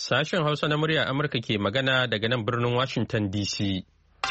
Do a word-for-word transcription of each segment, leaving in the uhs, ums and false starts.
Sashen Hausa na murya Amurka ke magana daga nan birnin Washington D C.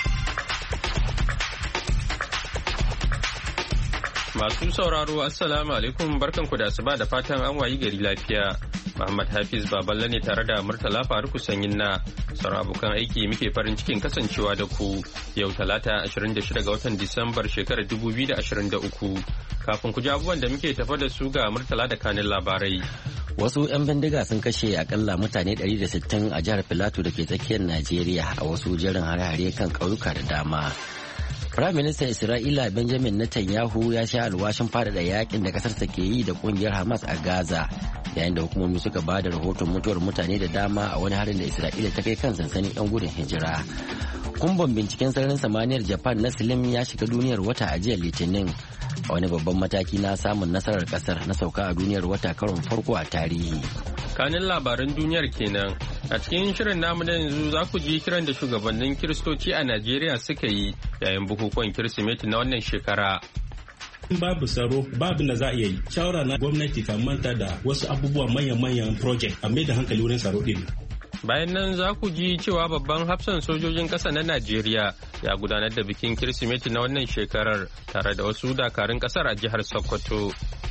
Masu sauraro Assalamu alaikum barkanku da asuba da fatan an wayi gari lafiya. Muhammad Hafiz Baballe ne tare da Murtala Faruku Sanyin na sauran abokan aiki muke farin cikin kasancewa da ku yau talata ashirin da shida ga watan Disambar shekarar dubu biyu da ashirin da uku. Kafin ku ji abubuwan da muke tafa da su ga Murtala da kanin labarai. Wasu 'yan bindiga sun kashe akalla mutane ɗari da sittin a jihar Filato da ke tsakiyar Najeriya a wasu jerin hare-hare kan ƙauyuka da dama. Firaministan Isra'ila Benjamin Netanyahu ya sha alwashin faɗaɗa yakin da ƙasarsa ke yi da ƙungiyar Hamas a Gaza, yayin da hukumomi suka ba da rahoton mutuwar mutane da dama a wani harin da Isra'ila ta kai kan sansanin 'yan gudun hijira. Kumban binciken sararin samaniyar Japan na Slim ya shiga duniyar wata a jiya Litinin, a wani babban mataki na samun nasarar kasar na sauka a duniyar wata karon farko a tarihi. Kanin labaran duniyar kenan a cikin shirin namu na yanzu za ku ji kiran da shugabannin kiristoci a Najeriya suka yi yayin bukukuwan Kirsimeti na wannan shekara. Babu tsaro babu na za a iya yi shawara na gwamnati kan manta da wasu abubuwa manyan-manyan project a mai da hankali wurin tsaro din. Bayan nan za ku ji cewa babban hafsan sojojin ƙasa na Najeriya ya gudanar da bikin Kirsimeti na wannan shekarar tare da wasu dakarun ƙasar a jihar Sokoto.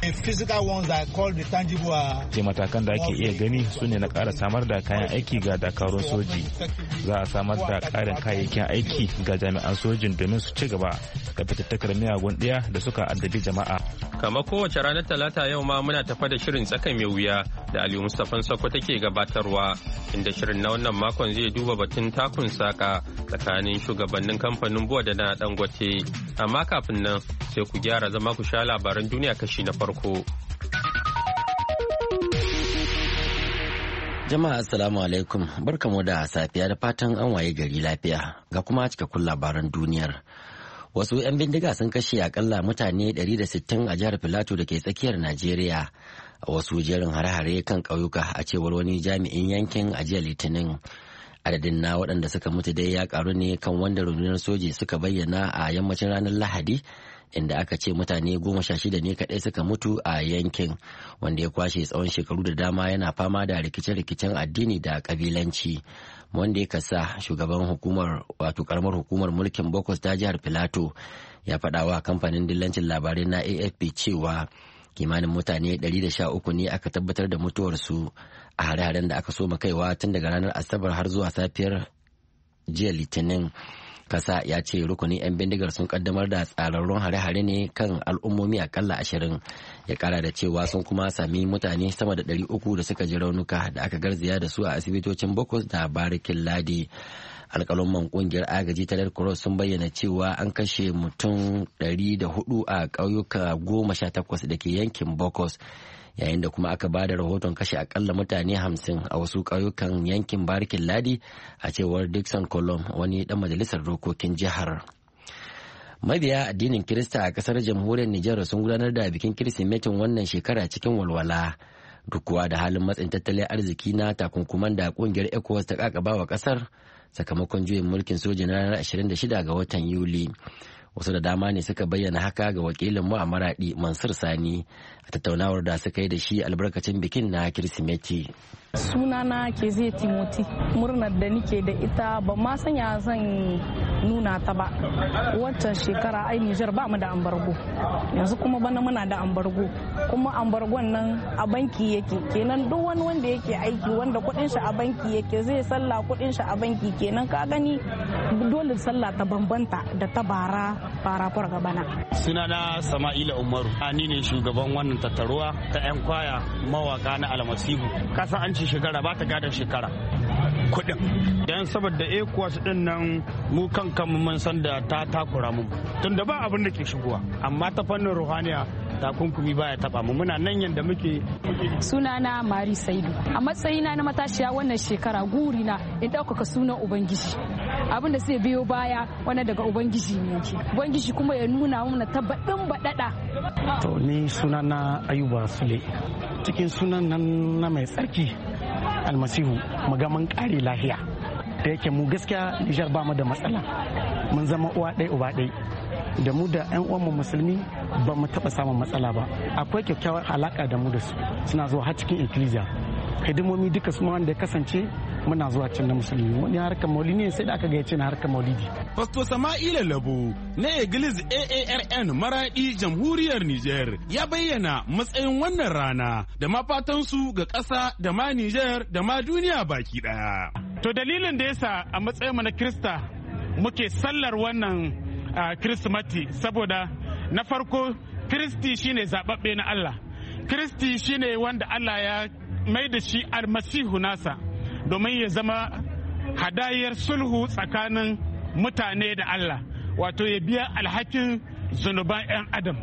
Ce matakan da ake iya gani su ne na ƙara samar da kayan aiki ga dakarun soji. Za a samar da ƙarin kayayyakin aiki ga jami'an sojin domin su ci gaba da fitattakar miyagun ɗaya da suka addabi jama'a. Kamar kowace ranar Talata yau ma muna tafa da shirin tsaka mai wuya da Aliyu Mustapha Sokoto take gabatarwa, inda shirin na wannan makon zai duba batun takun saka tsakanin shugabannin kamfanin buwa da na Dangote. Amma kafin nan sai ku gyara zama ku sha labaran duniya kashi na farko. Jama'a assalamu alaikum, barkamu da safiya da fatan an waye gari lafiya ga kuma cikakkun labaran duniyar. Wasu 'yan bindiga sun kashe akalla mutane ɗari da sittin a jihar Filato da ke tsakiyar Najeriya a wasu jerin hare-hare kan ƙauyuka a cewar wani jami'in yankin a jiya Litinin. Adadin na waɗanda suka mutu dai ya ƙaru ne kan wanda rundunar soji suka bayyana a yammacin ranar Lahadi, inda aka ce mutane goma sha shida ne kaɗai suka mutu a yankin, wanda ya kwashe tsawon shekaru da dama yana fama da rikice-rikicen addini da ƙabilanci. Wanda ya kasa shugaban hukumar wato karamar hukumar mulkin Bokos ta jihar Filato ya faɗa wa kamfanin dillancin labarai na A F P cewa kimanin mutane ɗari da sha uku ne aka tabbatar da mutuwarsu a hare-haren da aka soma kaiwa tun daga ranar Asabar har zuwa safiyar jiya Litinin. Kasa ya ce rukunin 'yan bindigar sun kaddamar da tsararrun hare-hare ne kan al'ummomi akalla ashirin. Ya kara da cewa sun kuma sami mutane sama da ɗari uku da suka ji raunuka da aka garzaya da su a asibitocin Bokos da Barikin Ladi. Alƙalumman ƙungiyar agaji ta Red Cross sun bayyana cewa an kashe mutum ɗari da hudu a ƙauyuka goma sha takwas da ke yankin Bokos, yayin da kuma aka ba da rahoton kashe akalla mutane hamsin a wasu ƙauyukan yankin Barikin Ladi a cewar Dixon Colum, wani ɗan majalisar dokokin jihar. Mabiya addinin Kirista a ƙasar jamhuriyar Nijar sun gudanar da bikin Kirsimetin wannan shekara cikin walwala, duk kuwa da halin matsin tattalin arziki na takunkuman da ƙungiyar ECOWAS ta ƙaƙaba wa ƙasar sakamakon juyin mulkin soja na ranar ashirin da shida ga watan Yuli. Wasu da dama ne suka bayyana haka ga wakilin mu a Maradi Mansur Sani a tattaunawar da suka yi da shi albarkacin bikin na Kirsimeti. Sunana ke zai Timoti, murnar da nike da ita ba ma sanya zan nuna ta ba. Wancan shekara ai Nijar ba mu da ambargo, yanzu kuma bana muna da ambargo, kuma ambargon nan a banki yake, kenan duk wani wanda yake aiki wanda kudin shi a banki yake zai sallah kudin shi a banki, kenan ka gani dole sallah ta bambanta da ta bara bara farga bana. Sunana Sama'ila Umaru, ni ne shugaban wannan tattaruwa ta 'yan kwaya mawaka na Almasihu. Kasan an ci shekara ba ta gadon shekara kudin dan saboda ECOWAS din nan mu kan kanmu mun san da ta takura mu tunda ba abin da ke shigowa, amma ta fannin ruhaniya takunkumi baya taba mu, muna nan yanda muke. Sunana Mari Saidu, a matsayina na matashiya wannan shekara guri na in ɗaukaka sunan Ubangiji, abin da sai biyo baya wani daga Ubangiji ne yake, Ubangiji kuma ya nuna mana tabbatin baɗaɗa. To ni sunana Ayuba Sule, cikin sunan nan na mai tsarki Almasihu magaman ƙari lahiya, da yake mu gaskiya Nijar ba mu da matsala, mun zama uwa ɗaya uba ɗaya da mu da 'yan uwanmu musulmi ba mu taɓa samun matsala ba, akwai kyakkyawar alaƙa da mu da su, suna zuwa har cikin ikkilisiya hidimomi duka su wanda ya kasance muna zuwa can na musulmi. Wani harkar maulidi ne sai da aka gayyace na harkar maulidi. Pastor Sama'ila Labo na Iglis A A R N Maradi Jamhuriyar Nijar ya bayyana matsayin wannan rana da mafatansu ga ƙasa da ma Nijar da ma duniya baki ɗaya. To dalilin da yasa a matsayin na Kirista muke sallar wannan Kirsimati saboda na farko Kiristi shine zababbe na Allah. Kiristi shine wanda Allah ya mai da shi almasihu nasa domin ya zama hadayar sulhu tsakanin mutane da Allah, wato ya biya alhakin zunuban 'yan adam.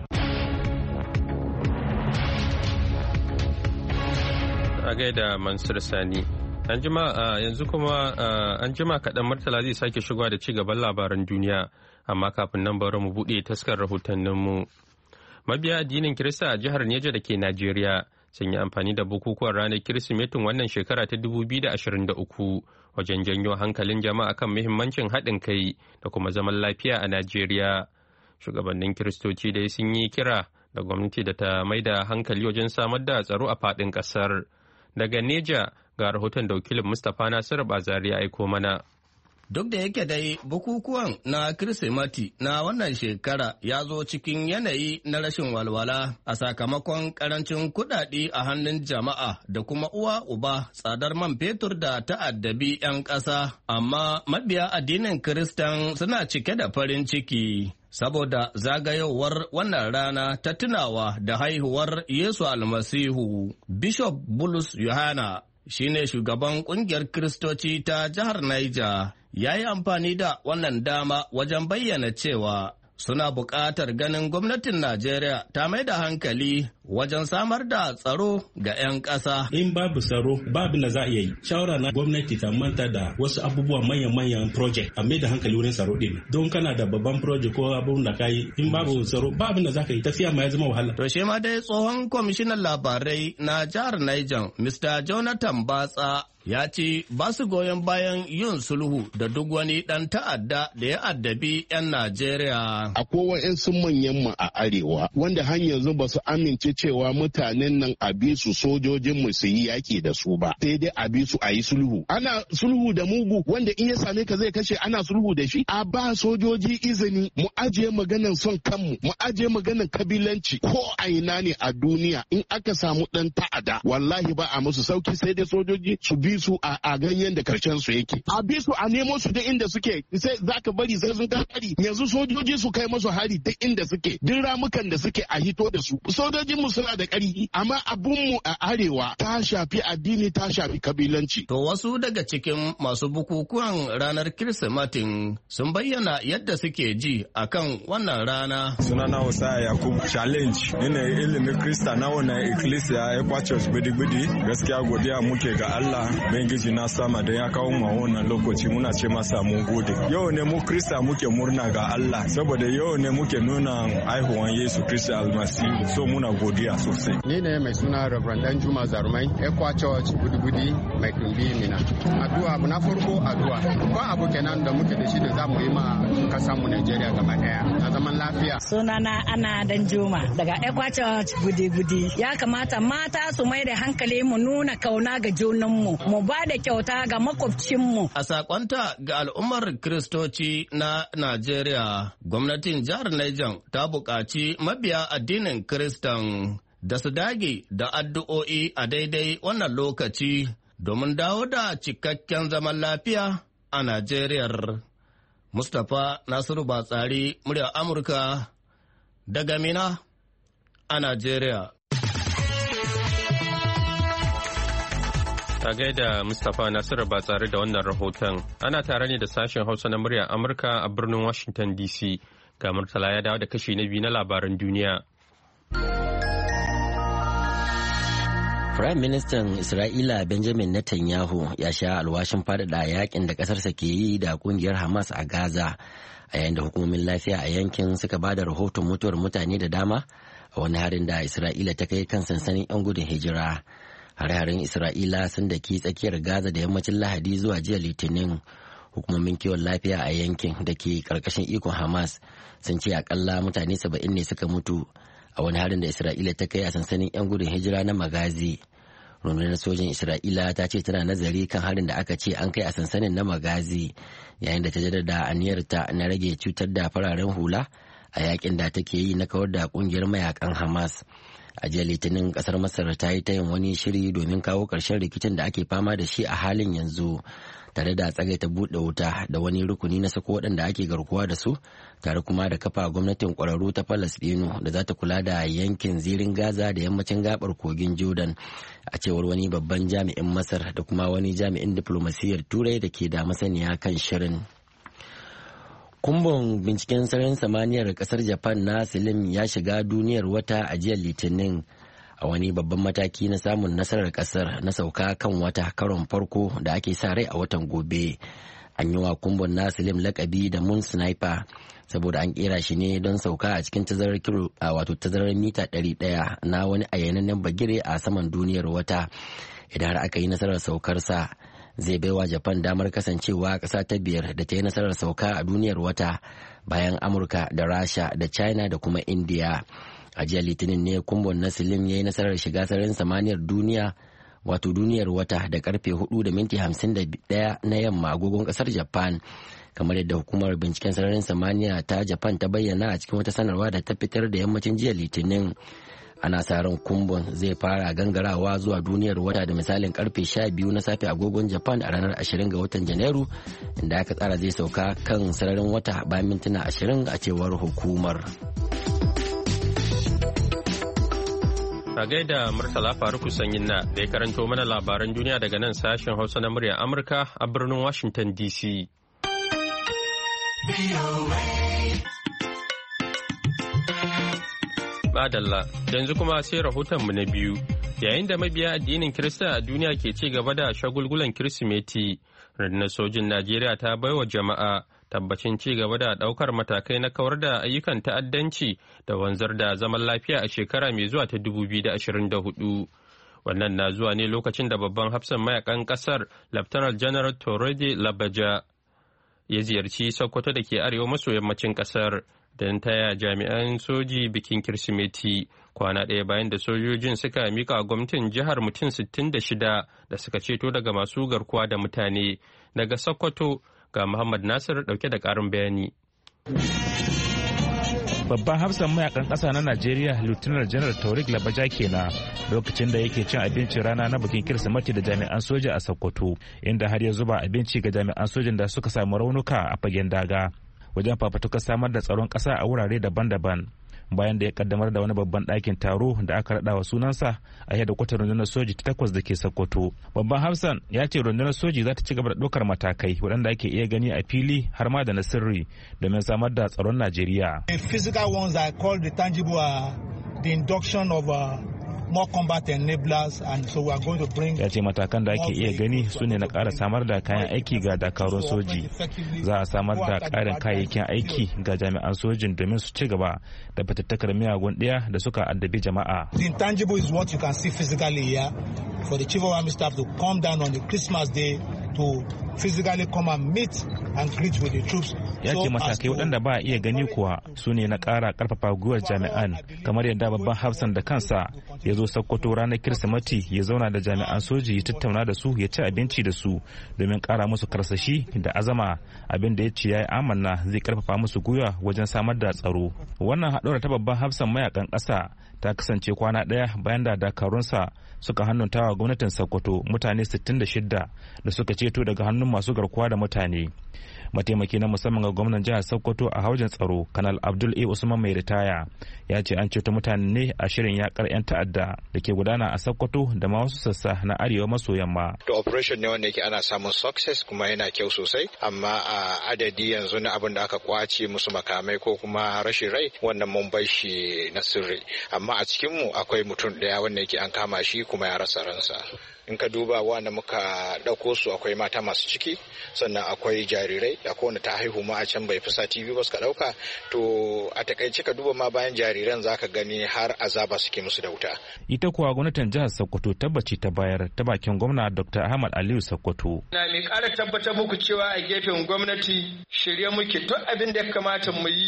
A gaida Mansur Sani. An jima yanzu kuma an jima kaɗan Murtala zai sake shigowa da ci gaban labaran duniya, amma kafin nan bari mu buɗe taskar rahotanninmu. Mabiya addinin Kirista a jihar Neja da ke Najeriya sun yi amfani da bukukuwan ranar Kirsimetin wannan shekara ta dubu biyu da ashirin da uku wajen janyo hankalin jama'a kan muhimmancin haɗin kai da kuma zaman lafiya a Najeriya. Shugabannin Kiristoci dai sun yi kira da gwamnati da ta mai da hankali wajen samar da tsaro a faɗin ƙasar. Daga Neja ga rahoton da wakilin Mustapha Nasiru Bazari ya aiko mana. Duk da yake dai bukukuwan na Kirsimati na wannan shekara ya zo cikin yanayi na rashin walwala a sakamakon karancin kuɗaɗe a hannun jama'a da kuma uwa uba tsadar man fetur da ta'addabi 'yan ƙasa, amma mabiya addinin Kiristan suna cike da farin ciki. Saboda zagayowar wannan rana ta tunawa da haihuwar Yesu Almasihu, Bishop Bulus Yohana shine shugaban kungiyar Kiristoci ta jihar Niger, ya yi amfani da wannan dama wajen bayyana cewa suna buƙatar ganin gwamnatin Najeriya ta mai da hankali wajen samar da tsaro ga 'yan ƙasa. In babu tsaro babu na za a yi. Shawara na gwamnati ta manta da wasu abubuwa manyan-manyan project a mai da hankali wurin tsaro din. Don kana da babban project ko abun da ka yi in babu tsaro babu na za ka yi tafiya ma ya zama wahala. To shi ma dai tsohon kwamishinan labarai na jihar Niger, Mister Jonathan Batsa, ya ce ba su goyon bayan yin sulhu da duk wani ɗan ta'adda da ya addabi 'yan Najeriya. Akwai wa'yansu manyan mu a arewa wanda har yanzu ba su amince cewa mutanen nan a bi su sojojin mu su yi yaki da su ba. Sai dai a bi su a yi sulhu. Ana sulhu da mugu wanda in ya same ka zai kashe, ana sulhu da shi. A ba sojoji izini mu ajiye maganan son kanmu, mu ajiye maganan kabilanci ko a ina ne a duniya in aka samu ɗan ta'adda wallahi ba a musu sauki sai dai sojoji su bi su a ganyen da karshen su yake a bi su a nemo su duk inda suke sai zaka bari sai sun kari yanzu sojoji su kai musu hari duk inda suke duk ramukan da suke a hito da su sojojin mu suna da ƙarfi amma abun mu a arewa ta shafi addini ta shafi kabilanci. To wasu daga cikin masu bukukuwan ranar Kirsimatin sun bayyana yadda suke ji akan wannan rana. Sunana Hosea Yakub Challenge ina ilimin Krista na wannan Ecclesia Equa Church Bidigbidi, gaskiya godiya muke ga Allah Ubangiji na sama da ya kawo mu wannan lokaci, muna ce masa mun gode. Yau ne mu Krista muke murna ga Allah saboda yau ne muke nuna haihuwan Yesu Kristi Almasihu, so muna godiya sosai. Ni ne mai suna Reverend Danjuma Zarumai, Equa Church Budibudi mai kumbi Mina. Addu'a abu na farko addu'a. Ko abu kenan da muke da shi da za mu yi ma kasar mu Najeriya gaba daya na zaman lafiya. Sunana Ana Danjuma daga Equa Church Budibudi. Ya kamata mata su mai da hankali mu nuna kauna ga junanmu. Mu ba da kyauta ga makwabcinmu. A sakonta ga al'ummar Kiristoci na Najeriya, gwamnatin jihar Niger ta buƙaci mabiya addinin Kiristan da su dage da addu'o'i a daidai wannan lokaci domin dawo da cikakken zaman lafiya a Najeriya. Mustapha Nasiru Batsari, muryar Amurka daga Mina a Najeriya. A gaida Mustapha Nasiru ba tsare da wannan rahoton. Ana tare ne da sashen Hausa na muryar Amurka a birnin Washington D C. Ga Murtala ya dawo da kashi na biyu na labaran duniya. Firayim Ministan Isra'ila Benjamin Netanyahu ya sha alwashin faɗaɗa yakin da ƙasarsa ke yi da ƙungiyar Hamas a Gaza, a yayin da hukumomin lafiya a yankin suka ba da rahoton mutuwar mutane da dama a wani harin da Isra'ila ta kai kan sansanin 'yan gudun hijira. Hare-haren Isra'ila sun daki tsakiyar Gaza da yammacin Lahadi zuwa jiya Litinin. Hukumomin kiwon lafiya a yankin da ke karkashin ikon Hamas sun ce akalla mutane saba'in ne suka mutu a wani harin da Isra'ila ta kai a sansanin 'yan gudun hijira na Magazi. rundunar sojin Isra'ila ta ce tana nazari kan harin da aka ce an kai a sansanin na Magazi yayin da ta jaddada aniyarta na rage cutar da fararen hula a yakin da take yi na kawar da kungiyar mayakan Hamas. A jiya Litinin kasar Masar ta yi ta yin wani shiri domin kawo ƙarshen rikicin da ake fama da shi a halin yanzu, tare da tsagaita buɗe wuta da wani rukuni na sako waɗanda ake garkuwa da su, tare kuma da kafa gwamnatin ƙwararru ta Falasɗinu da za ta kula da yankin zirin Gaza da yammacin gabar kogin Jordan, a cewar wani babban jami'in Masar da kuma wani jami'in diflomasiyyar Turai da ke da masaniya kan shirin. Kumbon binciken sararin samaniyar kasar Japan na Selim ya shiga duniyar wata a jiya Litinin a wani babban mataki na samun nasarar kasar na sauka kan wata karon farko da ake sa rai a watan gobe. An yi wa kumbon na Selim lakabi da Moon Sniper saboda an kera shi ne don sauka a cikin tazarar kilo a wato tazarar mita ɗari ɗaya na wani ayyanannen bagire a saman duniyar wata. Idan har aka yi nasarar saukarsa, zai baiwa Japan damar kasancewa ƙasa ta biyar da ta yi nasarar sauka a duniyar wata bayan Amurka da Rasha da China da kuma India. A jiya Litinin ne kumbon na Selim ya yi nasarar shiga sararin samaniyar duniya wato duniyar wata da karfe hudu da minti hamsin da ɗaya na yamma agogon ƙasar Japan, kamar yadda hukumar binciken sararin samaniya ta Japan ta bayyana a cikin wata sanarwa da ta fitar da yammacin jiya Litinin. Ana sa ran kumbon zai fara gangarawa zuwa duniyar wata da misalin karfe sha biyu na safe agogon Japan a ranar ashirin ga watan Janairu, inda aka tsara zai sauka kan sararin wata bayan mintuna ashirin a cewar hukumar. A gaida Murtala Faruku Sanyin na da ya karanto mana labaran duniya daga nan sashen Hausa na muryar Amurka a birnin Washington D C. Madalla, yanzu kuma sai rahotonmu na biyu. Yayin da mabiya addinin Kirista a duniya ke ci gaba da shagulgulan Kirsimeti, rundunar sojin Najeriya ta baiwa jama'a tabbacin ci gaba da ɗaukar matakai na kawar da ayyukan ta'addanci da wanzar da zaman lafiya a shekara mai zuwa ta dubu biyu da ashirin da hudu. Wannan na zuwa ne lokacin da babban hafsan mayakan ƙasar Lieutenant General Torede Labaja ya ziyarci Sokoto da ke arewa maso yammacin ƙasar don taya jami'an soji bikin Kirsimeti, kwana ɗaya bayan da sojojin suka mika gwamnatin jihar mutum sittin da shida da suka ceto daga masu garkuwa da mutane. Daga Sokoto ga Muhammad Nasir ɗauke da ƙarin bayani. Babban hafsan mayakan ƙasa na Najeriya Lieutenant General Taurik Labaja kenan lokacin da yake cin abinci rana na bikin Kirsimeti da jami'an soja a Sokoto, inda har ya zuba abinci ga jami'an sojin da suka samu raunuka a fagen daga wajen fafatukar samar da tsaron ƙasa a wurare daban-daban, bayan da ya kaddamar da wani babban ɗakin taro da aka raɗa wa sunansa a yadda kwatar rundunar soji ta takwas da ke Sokoto. Babban hafsan ya ce rundunar soji za ta ci gaba da ɗaukar matakai waɗanda ake iya gani a fili har ma da na sirri domin samar da tsaron Najeriya. The physical ones I call the tangible are the induction of uh, more combat enablers, and so we are going to bring. Ya ce matakan da ake iya gani su ne na ƙara samar da kayan aiki ga dakarun soji. Za a samar da ƙarin kayayyakin aiki ga jami'an sojin domin su ci gaba da fitattakar miyagun ɗaya da suka addabi jama'a. The intangible is what you can see physically here. For the chief of army staff to come down on the Christmas day to physically come and meet and greet with the troops. Ya ce matakai waɗanda ba a iya gani kuwa su ne na ƙara ƙarfafa gwiwar jami'an, kamar yadda babban hafsan da kansa ya zo Sokoto ranar Kirsimeti ya zauna da jami'an soji ya tattauna da su ya ci abinci da su domin ƙara musu karsashi da azama, abin da ya ce ya yi amanna zai ƙarfafa musu gwiwa wajen samar da tsaro. Wannan haɗuwar ta babban hafsan mayakan ƙasa ta kasance kwana ɗaya bayan da dakarunsa suka hannuntawa gwamnatin Sokoto mutane sittin da shida da suka ceto daga hannun masu garkuwa da mutane. Mataimaki na musamman ga gwamnan jihar Sokoto a haujin tsaro, Kanal Abdul A. Usman mai ritaya, ya ce an ceto mutane ne a shirin yakar 'yan ta'adda da ke gudana a Sokoto da ma wasu sassa na arewa maso yamma. Da operation ne wanda yake ana samun success kuma yana kyau sosai, amma a adadi yanzu na abin da aka kwace musu makamai ko kuma rashin rai wannan mun bai shi na sirri, amma a cikinmu akwai mutum ɗaya wanda yake an kama shi kuma ya rasa ransa. In ka duba wanda muka ɗauko su akwai mata masu ciki, sannan akwai jarirai, akwai wanda ta haihu ma a can bai fi sati biyu ba suka ɗauka. To a takaice ka duba ma bayan jariran zaka gani har azaba suke musu da wuta. Ita kuwa gwamnatin jihar Sokoto tabbaci ta bayar ta bakin gwamna Doctor Ahmad Aliyu Sokoto. Na mai ƙara tabbatar muku cewa a gefen gwamnati shirye muke duk abin da ya kamata mu yi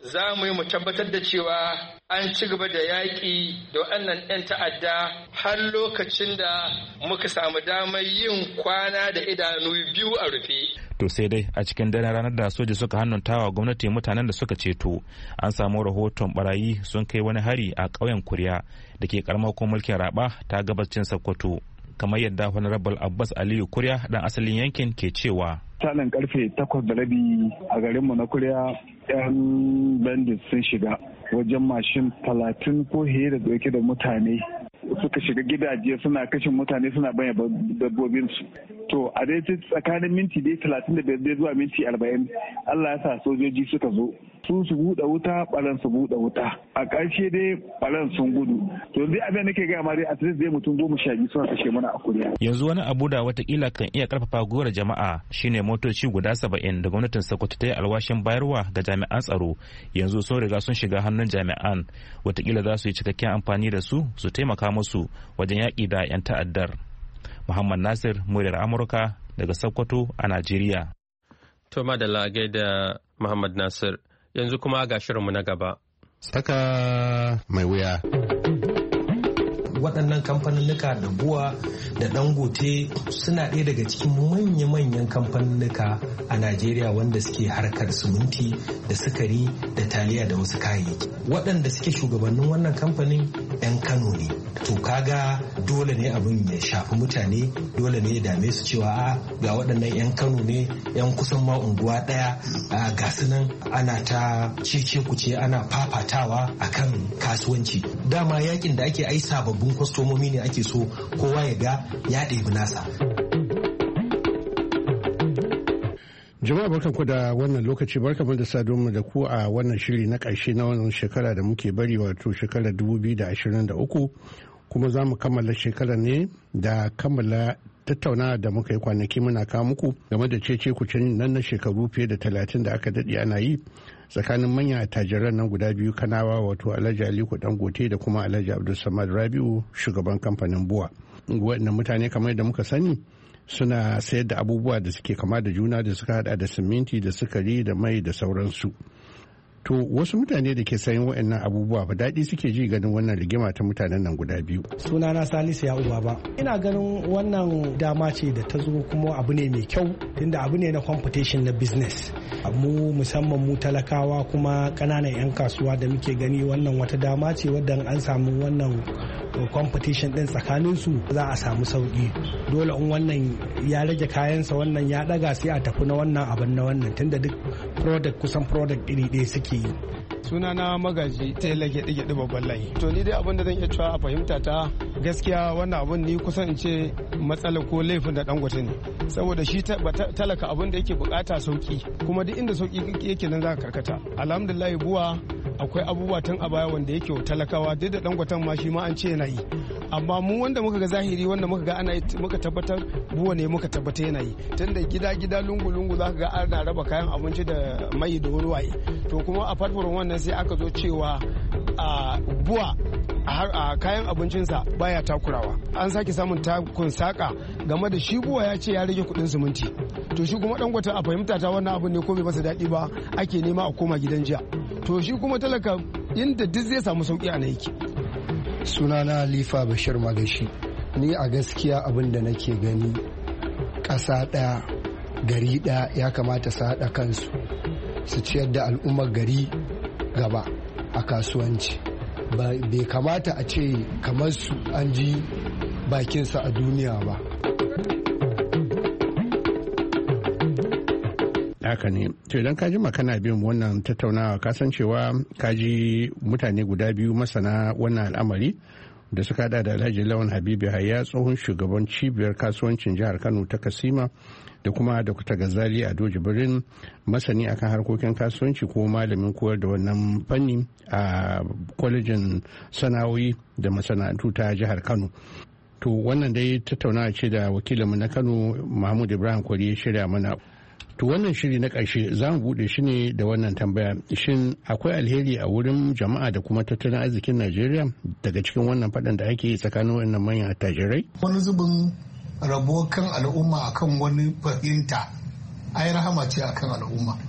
za mu yi mu tabbatar da cewa an ci gaba da yaƙi da waɗannan 'yan ta'adda har lokacin da muka samu damar yin kwana da idanu biyu a rufe. To sai dai a cikin daren ranar da soja suka hannuntawa gwamnati mutanen da suka ceto an samu rahoton barayi sun kai wani hari a ƙauyen Kuriya da ke karamar mulkin Raba ta gabacin Sokoto. Kamar yadda Honorable Abbas Aliyu Kuriya dan asalin yankin ke cewa. Misalin karfe takwas da rabi a garinmu na Kuriya 'yan bandit sun shiga wajen mashin talatin ko fiye da dauke da mutane suka shiga gidaje suna kashe mutane suna banya dabbobinsu. To a dai tsakanin minti dai talatin da biyar zuwa minti arba'in Allah ya sa sojoji suka zo su su buɗe wuta ɓaran su buɗe wuta a ƙarshe dai ɓaran sun gudu. To yanzu abin da nake gaya ma dai a dai mutum goma sha biyu suna kashe mana a Kuriya. Yanzu wani abu da watakila kan iya karfafa gwiwar jama'a shine motoci guda saba'in da gwamnatin Sokoto ta yi alwashin bayarwa ga jami'an tsaro yanzu sun riga sun shiga hannun jami'an watakila za su yi cikakken amfani da su su taimaka musu wajen yaƙi da 'yan ta'addar. Muhammad Nasir, muryar Amurka daga Sokoto a Najeriya. To madalla gaida Muhammad Nasir, yanzu kuma ga shirinmu na gaba. Saka mai wuya. Waɗannan kamfaninnika da buwa da dangote suna ɗaya daga cikin manya-manyan kamfaninnika a Najeriya wanda suke harkar siminti da sukari da taliya da wasu kayayyaki. Waɗanda suke shugabannin wannan kamfanin 'yan Kano ne. To kaga dole ne abin ya shafi mutane, dole ne ya dame su cewa a ga waɗannan 'yan Kano ne 'yan kusan ma unguwa ɗaya a gasu nan ana ta cece kuce ana fafatawa akan kasuwanci. Dama yakin da ake ai sababbin kwastomomi ne ake so kowa ya ga ya ɗebi nasa. Jama'a barkanku da wannan lokaci barkanmu da saduwa da ku a wannan shiri na ƙarshe na wannan shekara da muke bari wato shekarar dubu biyu da ashirin da uku kuma za mu kammala shekarar ne da kammala tattaunawa da muka yi kwanaki muna kawo muku game da cece kucin nan na shekaru fiye da talatin da aka daɗe ana yi tsakanin manyan attajiran nan guda biyu kanawa wato Alhaji Aliko Dangote da kuma Alhaji Abdulsamad Rabi'u shugaban kamfanin Buwa. Waɗannan mutane kamar yadda muka sani suna sayar da abubuwa da suke kama da juna da suka hada da siminti da sukari da mai da sauransu. To wasu mutane da ke sayan waɗannan abubuwa ba daɗi suke ji ganin wannan rigima ta mutanen nan guda biyu. Sunana Salisu ya uba ba. Ina ganin wannan dama ce da ta zo kuma abu ne mai kyau tunda abu ne na competition na business. Mu musamman mu talakawa kuma ƙananan 'yan kasuwa da muke gani wannan wata dama ce wadda an samu wannan competition din tsakanin su za a samu sauki. Dole in wannan ya rage kayansa wannan ya daga sai a tafi na wannan abin na wannan tunda duk product kusan product iri ɗaya suke yi. Sunana Magaji Tela Gyaɗe-Gyaɗe babban layi. To ni dai abin da zan iya cewa a fahimta ta gaskiya wannan abun ni kusan in ce matsala ko laifin da Dangote ne. Saboda shi talaka abin da yake bukata sauki kuma duk inda sauki yake nan za ka karkata. Alhamdulillah Buwa akwai abubuwa tun a baya wanda yake talakawa duk da Dangoten ma shi ma an ce yana yi. Amma mu wanda muka ga zahiri wanda muka ga ana yi muka tabbatar Buwa ne muka tabbata yana yi. Tunda gida-gida lungu-lungu za ka ga ana raba kayan abinci da mai da wani waye. To kuma a farfarin wannan sai aka zo cewa a Buwa a kayan abincinsa baya takurawa. An sake samun takun saka game da shi Buwa ya ce ya rage kudin siminti. To shi kuma Dangote a fahimta ta wannan abu ne ko bai masa daɗi ba ake nema a koma gidan jiya. To shi kuma talaka inda duk zai samu sauki a yake. Sunana Lifa Bashir Magashi. Ni a gaskiya abin da nake gani ƙasa ɗaya gari ɗaya ya kamata su haɗa kansu su ciyar da al'ummar gari gaba a kasuwanci. Bai kamata a ce kamar su an ji bakinsa a duniya ba. Haka ne. To idan ka ji makana bin wannan tattaunawa kasancewa ka ji mutane guda biyu masana wannan al'amari da suka hada da Alhaji Lawan Habibu Hayya tsohon shugaban cibiyar kasuwancin jihar Kano ta Kasima da kuma Dr. Gazali Ado Jibrin masani akan harkokin kasuwanci ko malamin koyar da wannan fanni a kwalejin sana'o'i da masana'antu ta jihar Kano. To wannan dai tattaunawa ce da wakilinmu na Kano Mahmud Ibrahim Kwari ya shirya mana. To wannan shiri na ƙarshe za mu buɗe shi ne da wannan tambaya. Shin akwai alheri a wurin jama'a da kuma tattalin arzikin Najeriya daga cikin wannan faɗan da ake yi tsakanin wannan manyan attajirai? Wani zubin rabuwar kan al'umma akan wani fahimta ai rahama ce akan al'umma.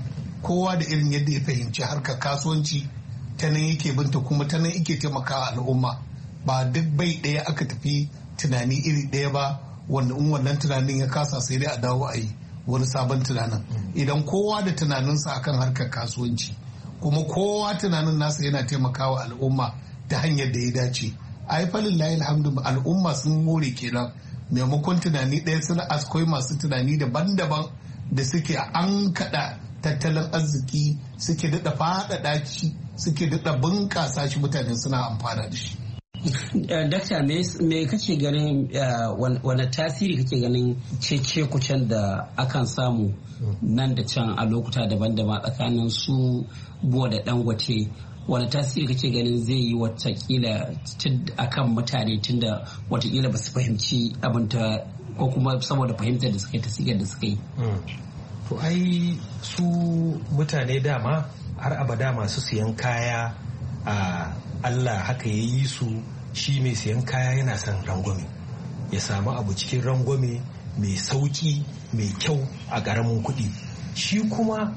kowa da irin yadda ya fahimci harkar kasuwanci ta nan yake binta kuma ta nan yake taimakawa al'umma. Ba duk bai ɗaya aka tafi tunani iri ɗaya ba, wanda in wannan tunanin ya kasa sai dai a dawo a yi wani sabon tunanin. Idan kowa da tunaninsa akan harkar kasuwanci kuma kowa tunanin nasa yana taimakawa al'umma ta hanyar da ya dace, ai falin layin alhamdu al'umma sun more kenan. Maimakon tunani ɗaya suna akwai masu tunani daban-daban da suke an kaɗa tattalin arziki, suke daɗa faɗaɗa shi, suke daɗa bunƙasa shi, mutane suna amfana da shi. Dakta, me kake ganin wani tasiri kake ganin cece kucen da akan samu nan da can a lokuta daban-daban tsakanin su Buwa da Dangote, wani tasiri kake ganin zai yi watakila akan mutane tunda watakila ba su fahimci abinta ko kuma saboda fahimtar da suka yi tasigar da suka yi? To ai su mutane dama har abada masu siyan kaya a Allah haka ya yi su. Shi mai siyan kaya yana son rangwame, ya samu abu cikin rangwame mai sauki mai kyau a ƙaramin kuɗi. Shi kuma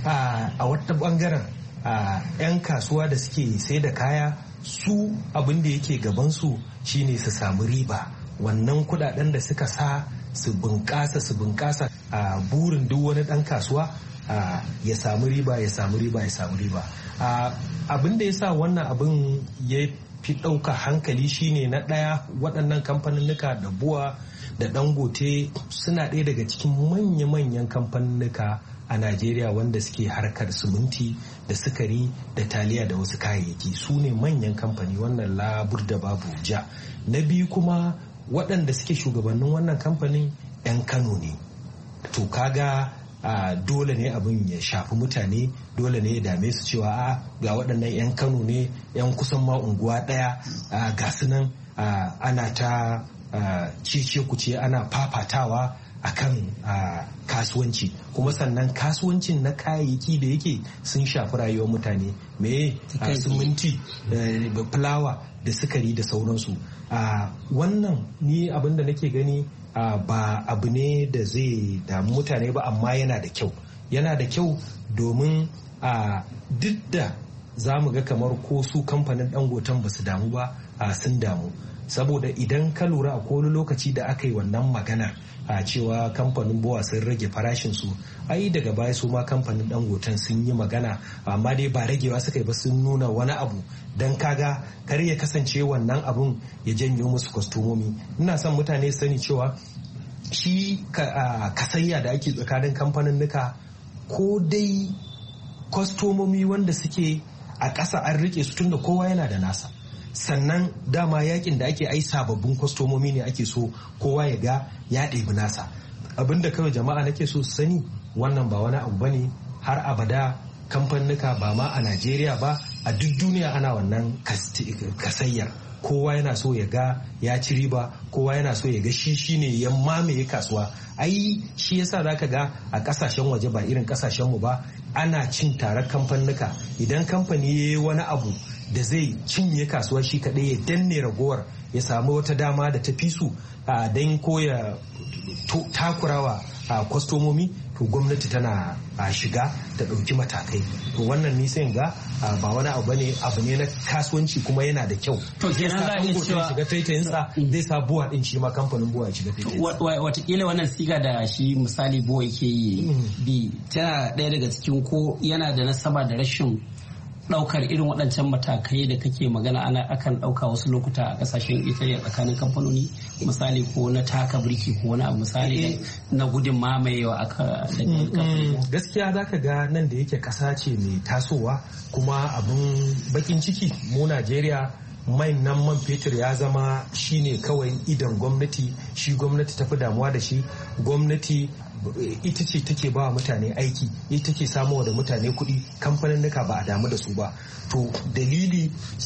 a wata ɓangaren yan kasuwa da suke sai da kaya, su abin da yake gabansu shine su samu riba, wannan kuɗaɗen da suka sa su bunƙasa su bunƙasa a burin duk wani ɗan kasuwa ya samu riba ya samu riba ya samu riba. Abin da ya sa wannan abin ya fi ɗauka hankali shine na ɗaya, waɗannan kamfaninnika da Buwa da Dangote suna ɗaya daga cikin manya-manyan kamfaninnika a Najeriya wanda suke harkar siminti da sukari da taliya da wasu kayayyaki. Su ne manyan kamfani, wannan labur da babu ja. Na biyu kuma waɗanda suke shugabannin wannan kamfanin 'yan Kano ne. To kaga Uh, dole ne abin ya shafi mutane, dole ne ya dame su cewa a ga waɗannan 'yan Kano ne, 'yan kusan ma unguwa ɗaya, uh, ga su nan uh, ana ta uh, cece kuce ana fafatawa akan uh, kasuwanci, kuma sannan kasuwancin na kayayyaki da yake sun shafi rayuwar mutane, me uh, siminti, uh, fulawa da sukari da sauransu. Uh, wannan ni abin da nake gani Uh, ba abu ne da zai damu mutane ba, amma yana da kyau yana da kyau domin uh, duk da za mu ga kamar ko su kamfanin Dangoten ba su damu ba, uh, sun damu, saboda idan ka lura a wani lokaci da aka yi wannan maganar a cewa kamfanin Buwa sun rage farashin su, ai daga baya su ma kamfanin Dangoten sun yi magana, amma dai ba ragewa suka yi ba, sun nuna wani abu dan kaga kar ya kasance wannan abun ya janyo musu kwastomomi. Ina son mutane su sani cewa shi kasayya da ake tsakanin kamfanin nuka, ko dai kwastomomi wanda suke a ƙasa an rike su tunda kowa yana da nasa, sannan dama yakin da ake ai sababbin kwastomomi ne ake so kowa ya ga ya ɗebi nasa. Abinda kawai jama'a nake so su sani, wannan ba wani abu bane, har abada kamfanuka ba ma a Najeriya ba, a duk duniya ana wannan kasayyar. Kowa yana so ya ga ya ci riba, kowa yana so ya ga shi shine ya mamaye kasuwa. Ai shi yasa zaka ga a kasashen waje ba irin kasashen mu ba, ana cin tarar kamfanuka. Idan kamfani ya yi wani abu da zai cinye kasuwa shi kaɗai, ya danne ragowar, ya samu wata dama da ta fi su don ko ya takurawa a kwastomomi, to gwamnati tana shiga ta ɗauki matakai. To wannan nisan ga ba wani abu bane, abu ne na kasuwanci kuma yana da kyau. To kenan za a iya cewa shiga taitayinsa zai sa Buwa din shi ma kamfanin Buwa ya shiga taitayinsa. Watakila wannan siga da shi misali Buwa yake yi bi tana ɗaya daga cikin ko yana da nasaba da rashin daukar irin waɗancan matakai da kake magana ana akan ɗauka wasu lokuta a ƙasashen Italy tsakanin kamfanoni, misali ko na taka birki ko wani abu, misali na gudun mamayewa aka gaskiya za ka ga nan da yake ƙasa ce mai tasowa, kuma abin bakin ciki mu Najeriya mai nan man fetur ya zama shine kawai idan gwamnati, shi gwamnati tafi damuwa da shi, gwamnati ita ce take ba mutane aiki, ita take samuwa da mutane kuɗi, kamfanin nuka ba a damu da su ba. To dalili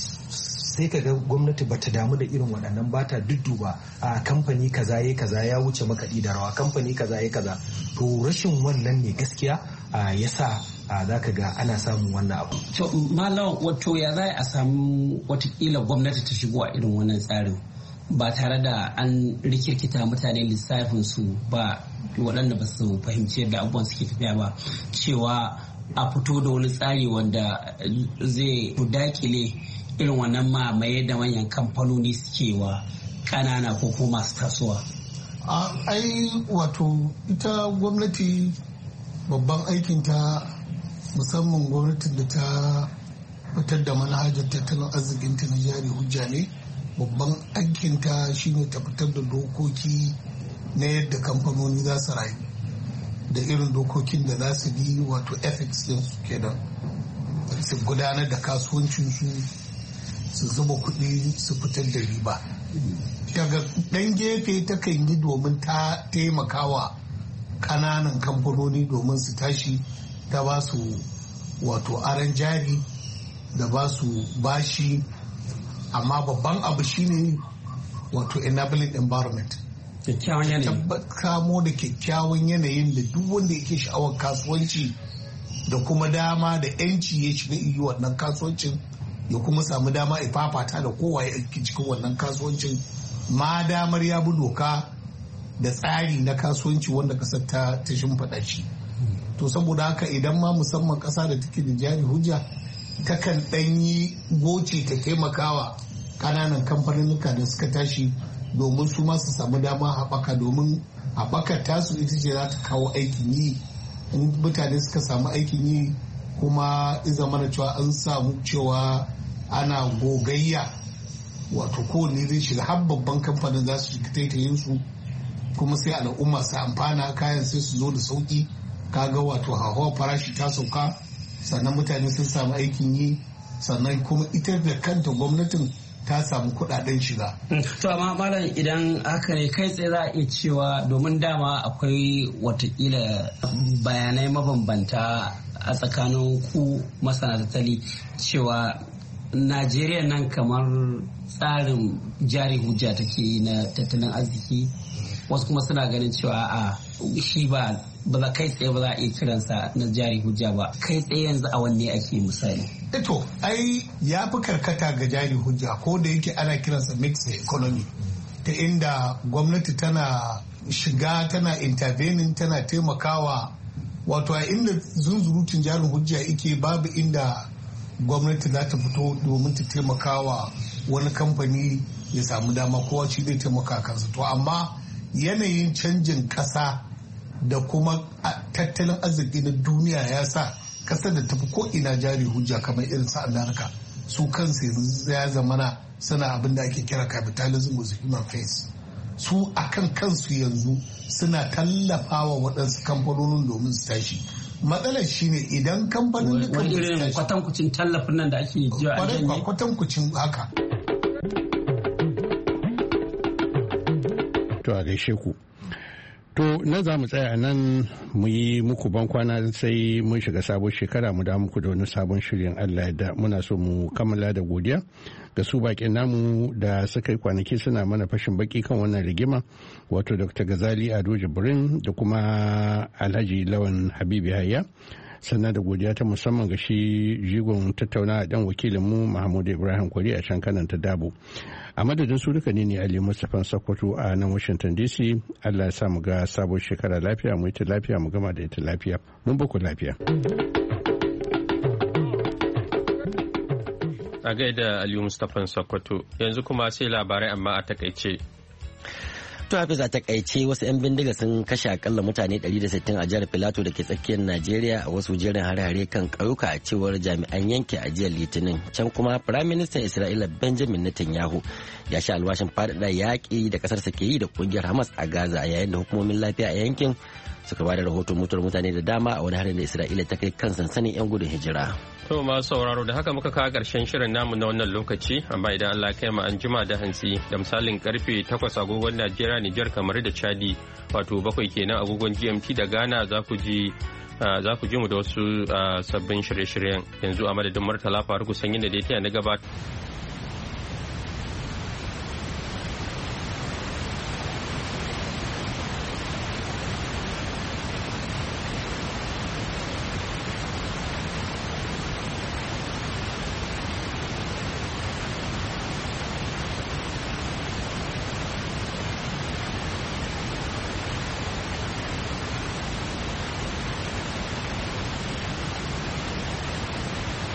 sai ka ga gwamnati ba ta damu da irin waɗannan, ba ta dudduba a kamfani kaza ya kaza ya wuce makaɗi da rawa, kamfani kaza ya kaza. To rashin wannan ne gaskiya ya sa za ka ga ana samun wannan abu. To malam, wato ya za a samu watakila gwamnati ta shigo a irin wannan tsarin ba tare da an rikirkita mutane lissafin su ba, waɗanda ba su fahimci yadda abubuwan suke tafiya ba, cewa a fito da wani tsari wanda zai dakile irin wannan mamaye da manyan kamfanoni suke wa kanana ko kuma masu tasowa? ai wato ita gwamnati babban aikinta, musamman gwamnatin da ta fitar da manhajar tattalin arzikinta na jari hujja ne, babban aikinta shine ta fitar da dokoki na yadda kamfanoni za su rayu da irin dokokin da za su bi, wato ethics din su kenan, su gudanar da kasuwancinsu, su zuba kuɗi, su fitar da riba. Daga ɗan gefe ta kan yi domin ta taimakawa ƙananan kamfanoni domin su tashi, ta ba su wato aran jari da ba su bashi, amma babban abu shine wato enabling environment, kamo da kyakkyawan yanayin da duk wanda yake sha'awar kasuwanci da kuma dama da 'yanci ya shiga iya wannan kasuwancin, ya kuma samu dama ya fafata da kowa ya aiki cikin wannan kasuwancin, ma damar ya bi doka da tsari na kasuwanci wanda kasar ta ta shimfiɗa shi. To saboda haka idan ma musamman ƙasa da take da jari hujja takan ɗanyi goce ta taimakawa ƙananan kamfaninnika da suka tashi domin su ma su samu dama haɓaka, domin haɓakar tasu ita ce za ta kawo aikin yi. In mutane suka samu aikin yi kuma iza mana cewa an samu cewa ana gogayya, wato kowanne zai shiga har babban kamfanin za su shiga taitayin su, kuma sai al'umma su amfana, kayan sai su zo da sauki, kaga wato hawa farashi ta sauka, sannan mutane sun samu aikin yi, sannan kuma ita da kanta gwamnatin ta samu kudaden shiga. To amma malam idan aka ne kai tsaye za a iya cewa, domin dama akwai watakila bayanai mabambanta a tsakanin ku masana tattali cewa Najeriya nan kamar tsarin jari hujja take na tattalin arziki, wasu kuma suna ganin cewa a shi ba ba za kai tsaye ba za a iya kiransa na jari hujja ba. Kai tsaye yanzu a wanne ake misali? Eto ai ya fi karkata ga jari hujja, ko da yake ana kiransa mixed economy, ta inda gwamnati tana shiga, tana intervening, tana taimakawa, wato a inda zunzurutun jarin hujja yake babu inda gwamnati za ta fito domin ta taimakawa wani kamfani ya samu dama, kowa shi zai taimaka kansa. To amma yanayin canjin ƙasa da kuma tattalin arziki na duniya ya sa kasar da tafi ko ina jari hujja kamar irin sa Amerika, su kansu yanzu ya zamana suna abin da ake kira capitalism with human face. Su akan kansu yanzu suna tallafawa waɗansu kamfanonin domin su tashi. Matsalar shine idan kamfanin wani irin kwatankucin tallafin nan da ake jiwa a janye, kwatankucin haka. To a gaishe ku. To na za mu tsaya nan mu yi muku bankwana sai mun shiga sabon shekara mu da muku da wani sabon shirin Allah da muna so mu kammala da godiya ga su bakin namu da suka yi kwanaki suna mana fashin baki kan wannan rigima, wato Dr. Gazali Ado Jibrin da kuma Alhaji Lawan Habibu Hayya. Sannan da godiya ta musamman ga shi jigon tattaunawa dan wakilinmu Mahmud Ibrahim Kwari a can kanan ta Dabo. A madadin su duka ne ne Ali Mustapha Sokoto a nan Washington D C. Allah ya sa mu ga sabon shekara lafiya, mu ita lafiya, mu gama da ita lafiya. Mun baku lafiya. A gaida Ali Mustapha Sokoto, yanzu kuma sai labarai amma a takaice. To Hafiz, a takaice wasu 'yan bindiga sun kashe akalla mutane ɗari da sittin a jihar Filato da ke tsakiyar Najeriya a wasu jerin hare-hare kan ƙauyuka a cewar jami'an yanki a jiya Litinin. Can kuma Firaministan Isra'ila Benjamin Netanyahu ya sha alwashin faɗaɗa yaƙi da ƙasarsa ke yi da ƙungiyar Hamas a Gaza, a yayin da hukumomin lafiya a yankin suka ba da rahoton mutuwar mutane da dama a wani harin da Isra'ila ta kai kan sansanin 'yan gudun hijira. To masu sauraro, da haka muka kawo ƙarshen shirin namu na wannan lokaci, amma idan Allah kai mu an jima da hantsi da misalin karfe takwas agogon Najeriya, Nijar, kamar da Chadi, wato bakwai kenan agogon G M T da Ghana, za ku ji za ku ji mu da wasu sabbin shirye-shiryen. Yanzu a madadin Murtala Faruku Sanyin da ya na gabata.